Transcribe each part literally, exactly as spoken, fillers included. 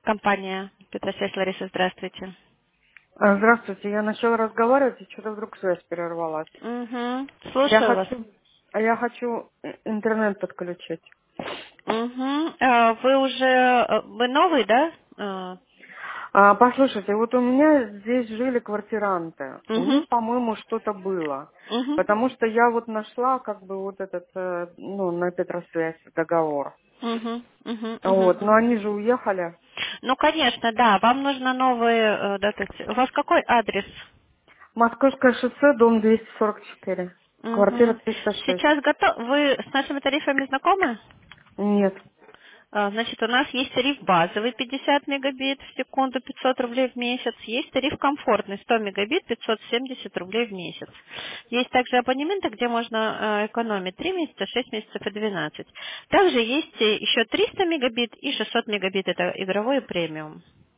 Компания Петросвязь, Лариса, здравствуйте. А, Здравствуйте, я начала разговаривать, и что-то вдруг связь прервалась. Угу. Я Слушаю вас. хочу, а я хочу э, интернет подключить. Угу. Вы уже, э, вы новый, да? А, А, послушайте, вот у меня здесь жили квартиранты. У Угу. них, по-моему, что-то было. Угу. Потому что я вот нашла, как бы, вот этот, э, ну, на Петросвязь договор. Угу. Угу. Угу. Вот, но они же уехали. Ну, конечно, да. Вам нужно новые, э, да, то есть, у вас какой адрес? Московское шоссе, дом двести сорок четыре. Квартира Угу. триста шесть. Сейчас готов. Вы с нашими тарифами знакомы? Нет. А, Значит, у нас есть тариф базовый пятьдесят мегабит в секунду, пятьсот рублей в месяц. Есть тариф комфортный сто мегабит, пятьсот семьдесят рублей в месяц. Есть также абонементы, где можно э, экономить три месяца, шесть месяцев и двенадцать. Также есть э, еще триста мегабит и шестьсот мегабит, это игровой и премиум.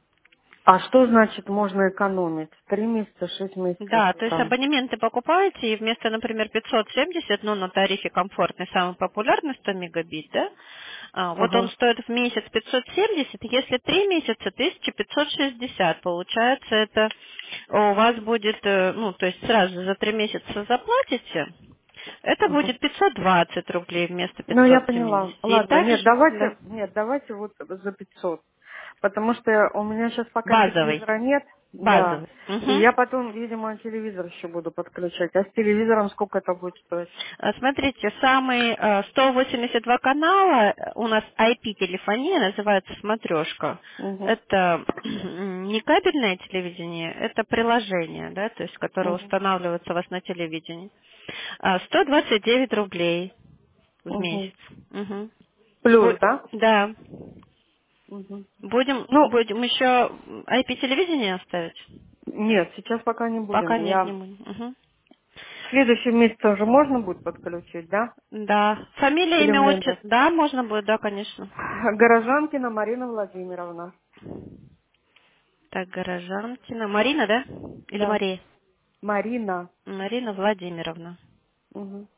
А что значит можно экономить? Три месяца, шесть месяцев Да, то есть там. абонементы покупаете, и вместо, например, пятьсот семьдесят, ну, на тарифе комфортный, самый популярный сто мегабит, да, а, вот он Ага. стоит в месяц пятьсот семьдесят, если три месяца тысяча пятьсот шестьдесят, получается, это у вас будет, э, ну, то есть сразу за три месяца заплатите, это Ага. будет пятьсот двадцать рублей вместо Ну, я пятьсот поняла. семьдесят. И Ладно, нет, также, да, давайте, нет, давайте вот за пятьсот. Потому что у меня сейчас пока базовый, телевизора нет, да. базовый. И Мгм. я потом, видимо, телевизор еще буду подключать. А с телевизором сколько это будет стоить? А, Смотрите, самые э, сто восемьдесят два канала э, у нас ай пи-телефония, называется «Смотрешка». Угу. Это не кабельное телевидение, это приложение, да, то есть, которое Угу. устанавливается у вас на телевидении. А, сто двадцать девять рублей в Угу. месяц. Мгм. Плюс, Бу- да? Да. Угу. Будем, Ну, будем еще ай пи-телевидение оставить? нет, сейчас пока не Пока будем. нет, не Я будем. Мгм. в следующем месяце уже можно будет подключить, да? Да. Фамилия, Или имя, мне отчество? дать? Да, можно будет, да, конечно. Горожанкина Марина Владимировна. Так, Горожанкина. Марина, да? Или Да. Мария? Марина. Марина Владимировна. Угу.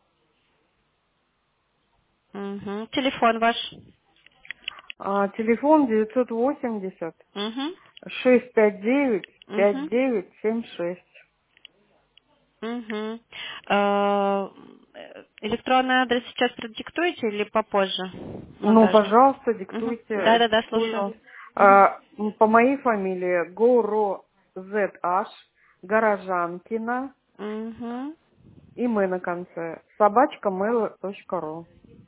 Угу. Телефон ваш? А, телефон девятьсот восемьдесят Угу. шесть пять девять пять Угу. девять семь шесть. Угу. Э, Электронный адрес сейчас продиктуете или попозже? Ну, Монтажный. пожалуйста, Угу. диктуйте, Да-да-да, слушаю. диктую. Угу. А, м, по моей фамилии GoRoZH, Горожанкина, Угу. и мы на конце. Собачка mail точка ру.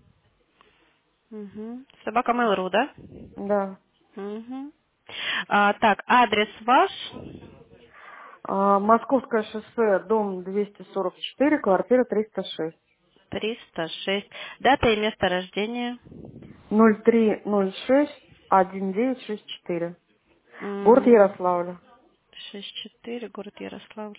Угу. Собака Mail.ru, да? Да. Угу. А, так, адрес ваш? А, Московское шоссе, дом двести сорок четыре, квартира триста шесть. триста шесть. Дата и место рождения? ноль три ноль шесть один девять шесть четыре. Город М, Ярославля. шесть четыре, город Ярославль.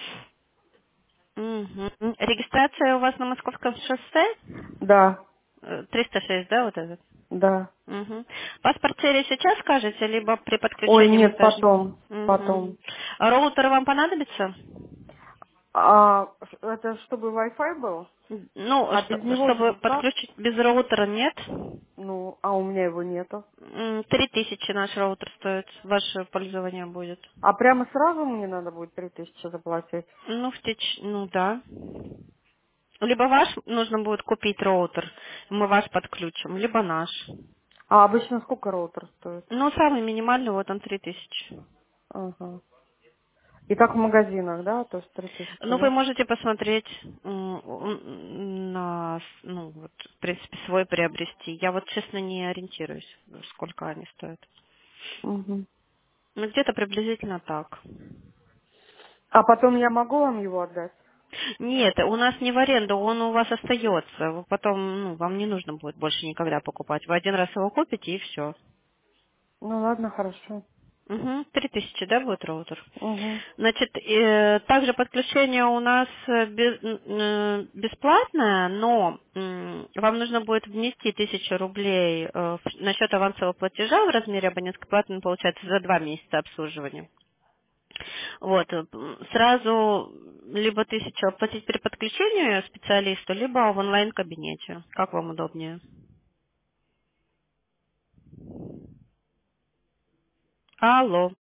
Мгм. Регистрация у вас на Московском шоссе? Да, Э, триста шесть, да, вот этот? да. Угу. Паспорт серии сейчас скажете, либо при Ой, подключении нет, монтажа? потом, Угу. потом. А роутер вам понадобится? А это чтобы Wi-Fi был? Ну, А без что- него же чтобы никак? подключить без роутера нет. Ну, а у меня его нету. М, Три тысячи наш роутер стоит, ваше пользование будет. А прямо сразу мне надо будет три тысячи заплатить? Ну, в теч... ну да. Либо ваш нужно будет купить роутер, мы ваш подключим, либо наш. А обычно сколько роутер стоит? Ну, самый минимальный, вот он три тысячи. Ага. И как в магазинах, да? То есть три тысячи, Ну, вы да? можете посмотреть м, м, на, с- ну, вот, в принципе, свой приобрести. Я вот, честно, не ориентируюсь, сколько они стоят. Угу. Ну, где-то приблизительно так. А потом я могу вам его отдать? Нет, у нас не в аренду, он у вас остается. Вы потом, ну, вам не нужно будет больше никогда покупать. Вы один раз его купите и все. Ну ладно, хорошо. Угу. Три тысячи, да, будет роутер? Угу. Значит, э, также подключение у нас э, без- м, э, бесплатное, но м, вам нужно будет внести тысячу рублей э, в- на счет авансового платежа в размере абонентской платы, ну, получается, за два месяца обслуживания. Вот, э, м, сразу либо тысячу оплатить при подключении специалисту, либо в онлайн-кабинете. Как вам удобнее? Алло.